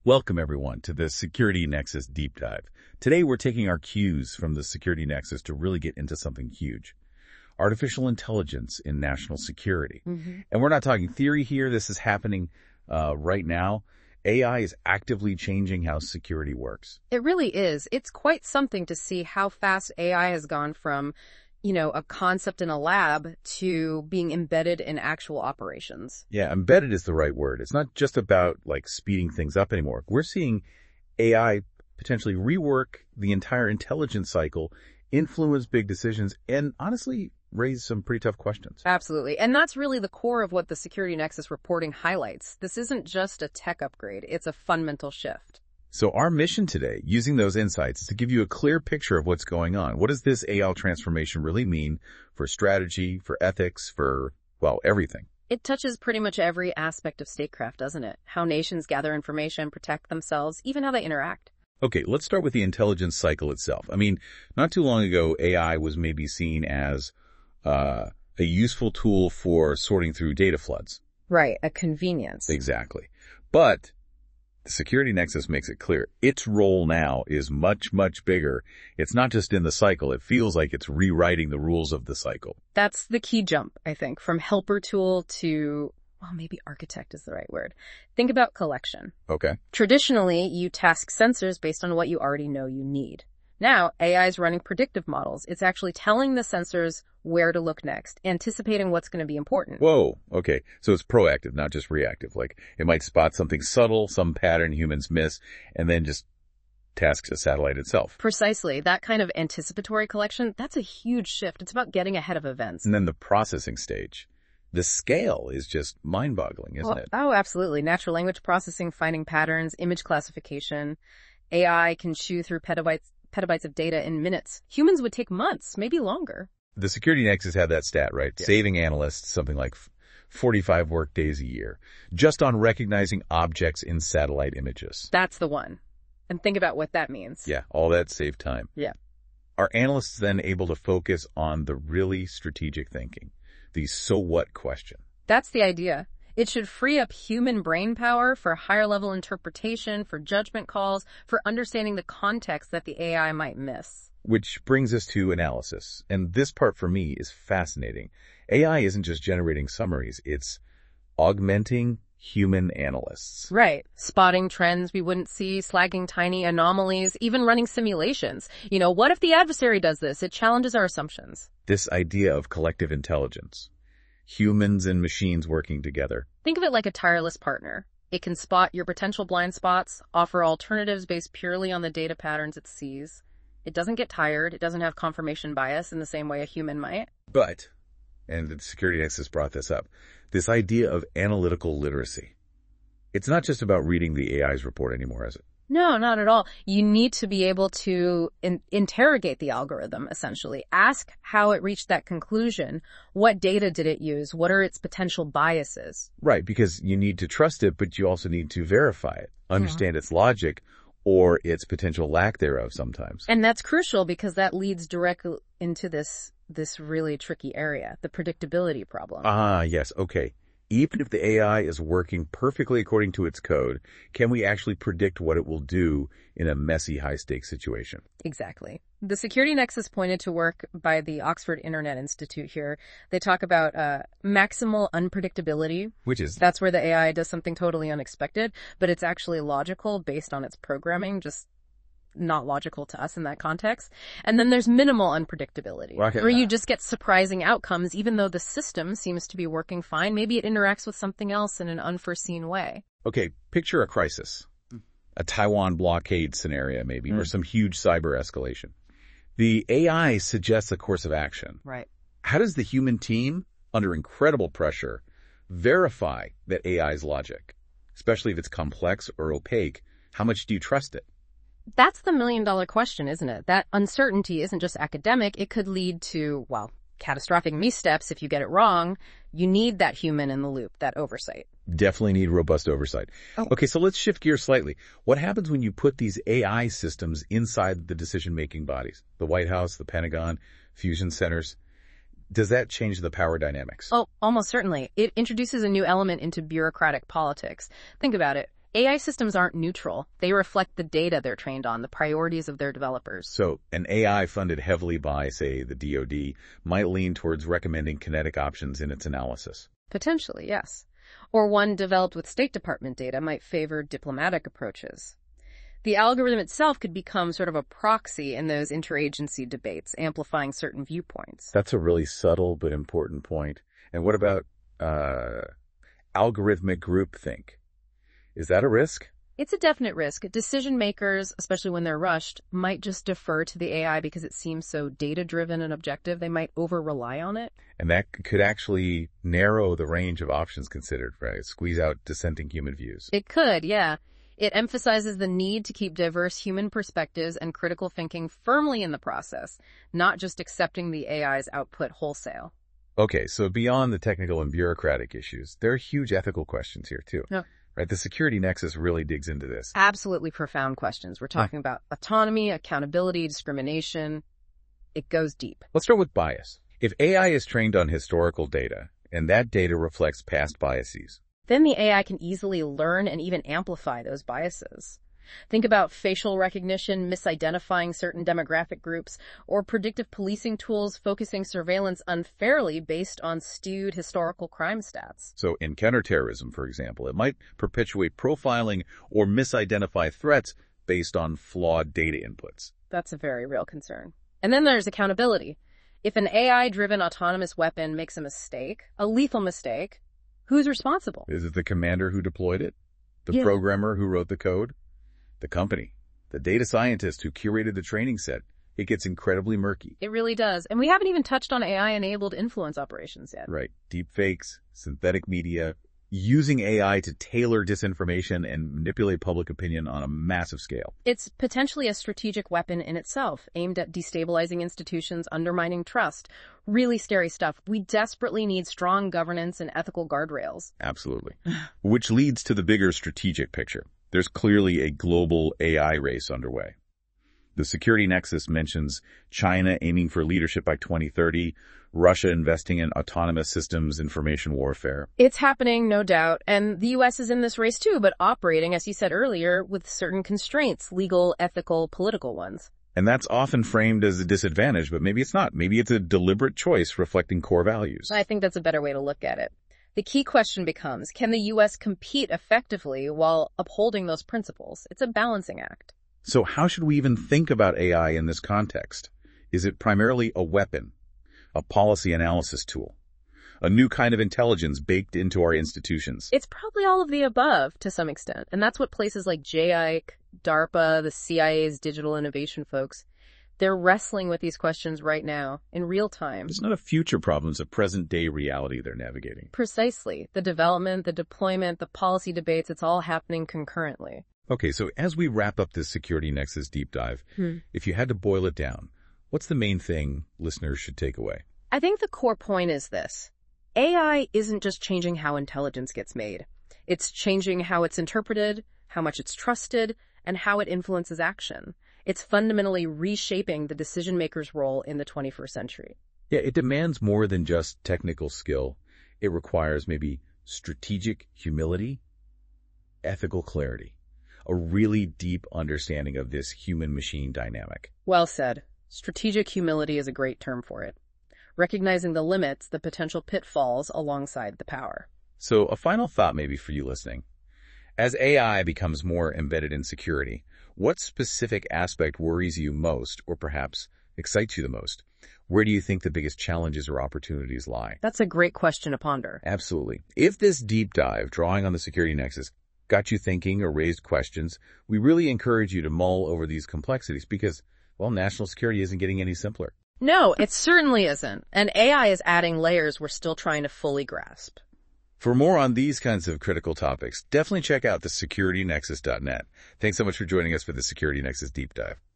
Welcome, everyone, to the Security Nexus Deep Dive. Today, we're taking our cues from the Security Nexus to really get into something huge. Artificial intelligence in national security. And we're not talking theory here. This is happening right now. AI is actively changing how security works. It really is. It's quite something to see how fast AI has gone from, a concept in a lab to being embedded in actual operations. Yeah, embedded is the right word. It's not just about speeding things up anymore. We're seeing AI potentially rework the entire intelligence cycle, influence big decisions, and honestly raise some pretty tough questions. Absolutely. And that's really the core of what the Security Nexus reporting highlights. This isn't just a tech upgrade. It's a fundamental shift. So our mission today, using those insights, is to give you a clear picture of what's going on. What does this AI transformation really mean for strategy, for ethics, for, everything? It touches pretty much every aspect of statecraft, doesn't it? How nations gather information, protect themselves, even how they interact. Okay, let's start with the intelligence cycle itself. Not too long ago, AI was maybe seen as a useful tool for sorting through data floods. Right, a convenience. Exactly. But the Security Nexus makes it clear its role now is much, much bigger. It's not just in the cycle. It feels like it's rewriting the rules of the cycle. That's the key jump, I think, from helper tool to, maybe architect is the right word. Think about collection. Okay. Traditionally, you task sensors based on what you already know you need. Now, AI is running predictive models. It's actually telling the sensors where to look next, anticipating what's going to be important. Whoa, okay. So it's proactive, not just reactive. It might spot something subtle, some pattern humans miss, and then just tasks a satellite itself. Precisely. That kind of anticipatory collection, that's a huge shift. It's about getting ahead of events. And then the processing stage. The scale is just mind-boggling, isn't it? Oh, absolutely. Natural language processing, finding patterns, image classification. AI can chew through petabytes of data in minutes. Humans would take months, maybe longer. The Security Nexus had that stat, right? Yeah. Saving analysts something like 45 work days a year, just on recognizing objects in satellite images. That's the one. And think about what that means. Yeah, all that saved time. Yeah. Are analysts then able to focus on the really strategic thinking, the so what question? That's the idea. It should free up human brain power for higher level interpretation, for judgment calls, for understanding the context that the AI might miss. Which brings us to analysis. And this part for me is fascinating. AI isn't just generating summaries, it's augmenting human analysts. Right. Spotting trends we wouldn't see, slagging tiny anomalies, even running simulations. What if the adversary does this? It challenges our assumptions. This idea of collective intelligence. Humans and machines working together. Think of it like a tireless partner. It can spot your potential blind spots, offer alternatives based purely on the data patterns it sees. It doesn't get tired. It doesn't have confirmation bias in the same way a human might. But, and the Security Nexus brought this up, this idea of analytical literacy. It's not just about reading the AI's report anymore, is it? No, not at all. You need to be able to interrogate the algorithm, essentially. Ask how it reached that conclusion. What data did it use? What are its potential biases? Right, because you need to trust it, but you also need to verify it, understand its logic, or its potential lack thereof sometimes. And that's crucial because that leads directly into this really tricky area, the predictability problem. Yes, okay. Even if the AI is working perfectly according to its code, can we actually predict what it will do in a messy, high-stakes situation? Exactly. The Security Nexus pointed to work by the Oxford Internet Institute here. They talk about maximal unpredictability. That's where the AI does something totally unexpected, but it's actually logical based on its programming, just not logical to us in that context. And then there's minimal unpredictability, where you just get surprising outcomes, even though the system seems to be working fine. Maybe it interacts with something else in an unforeseen way. Okay, picture a crisis. A Taiwan blockade scenario, maybe, or some huge cyber escalation. The AI suggests a course of action. Right. How does the human team, under incredible pressure, verify that AI's logic? Especially if it's complex or opaque, how much do you trust it? That's the million-dollar question, isn't it? That uncertainty isn't just academic. It could lead to, catastrophic missteps if you get it wrong. You need that human in the loop, that oversight. Definitely need robust oversight. Okay, so let's shift gears slightly. What happens when you put these AI systems inside the decision-making bodies? The White House, the Pentagon, fusion centers. Does that change the power dynamics? Oh, almost certainly. It introduces a new element into bureaucratic politics. Think about it. AI systems aren't neutral. They reflect the data they're trained on, the priorities of their developers. So an AI funded heavily by, say, the DoD might lean towards recommending kinetic options in its analysis. Potentially, yes. Or one developed with State Department data might favor diplomatic approaches. The algorithm itself could become sort of a proxy in those interagency debates, amplifying certain viewpoints. That's a really subtle but important point. And what about algorithmic groupthink? Is that a risk? It's a definite risk. Decision makers, especially when they're rushed, might just defer to the AI because it seems so data-driven and objective. They might over-rely on it. And that could actually narrow the range of options considered, right? Squeeze out dissenting human views. It could, yeah. It emphasizes the need to keep diverse human perspectives and critical thinking firmly in the process, not just accepting the AI's output wholesale. Okay, so beyond the technical and bureaucratic issues, there are huge ethical questions here, too. Yeah. Right? The security nexus really digs into this. Absolutely profound questions. We're talking about autonomy, accountability, discrimination. It goes deep. Let's start with bias. If AI is trained on historical data, and that data reflects past biases, then the AI can easily learn and even amplify those biases. Think about facial recognition, misidentifying certain demographic groups, or predictive policing tools focusing surveillance unfairly based on skewed historical crime stats. So in counterterrorism, for example, it might perpetuate profiling or misidentify threats based on flawed data inputs. That's a very real concern. And then there's accountability. If an AI-driven autonomous weapon makes a mistake, a lethal mistake, who's responsible? Is it the commander who deployed it? The programmer who wrote the code? The company? The data scientist who curated the training set? It gets incredibly murky. It really does. And we haven't even touched on AI-enabled influence operations yet. Right. Deep fakes, synthetic media, using AI to tailor disinformation and manipulate public opinion on a massive scale. It's potentially a strategic weapon in itself, aimed at destabilizing institutions, undermining trust. Really scary stuff. We desperately need strong governance and ethical guardrails. Absolutely. Which leads to the bigger strategic picture. There's clearly a global AI race underway. The security nexus mentions China aiming for leadership by 2030, Russia investing in autonomous systems information warfare. It's happening, no doubt, and the U.S. is in this race too, but operating, as you said earlier, with certain constraints, legal, ethical, political ones. And that's often framed as a disadvantage, but maybe it's not. Maybe it's a deliberate choice reflecting core values. I think that's a better way to look at it. The key question becomes, can the U.S. compete effectively while upholding those principles? It's a balancing act. So how should we even think about AI in this context? Is it primarily a weapon, a policy analysis tool, a new kind of intelligence baked into our institutions? It's probably all of the above to some extent. And that's what places like JIC, DARPA, the CIA's digital innovation folks, they're wrestling with these questions right now in real time. It's not a future problem, it's a present-day reality they're navigating. Precisely. The development, the deployment, the policy debates, it's all happening concurrently. Okay, so as we wrap up this Security Nexus deep dive, if you had to boil it down, what's the main thing listeners should take away? I think the core point is this. AI isn't just changing how intelligence gets made. It's changing how it's interpreted, how much it's trusted, and how it influences action. It's fundamentally reshaping the decision-maker's role in the 21st century. Yeah, it demands more than just technical skill. It requires maybe strategic humility, ethical clarity, a really deep understanding of this human-machine dynamic. Well said. Strategic humility is a great term for it. Recognizing the limits, the potential pitfalls alongside the power. So a final thought maybe for you listening. As AI becomes more embedded in security, what specific aspect worries you most or perhaps excites you the most? Where do you think the biggest challenges or opportunities lie? That's a great question to ponder. Absolutely. If this deep dive, drawing on the security nexus, got you thinking or raised questions, we really encourage you to mull over these complexities because, well, national security isn't getting any simpler. No, it certainly isn't. And AI is adding layers we're still trying to fully grasp. For more on these kinds of critical topics, definitely check out the securitynexus.net. Thanks so much for joining us for the Security Nexus Deep Dive.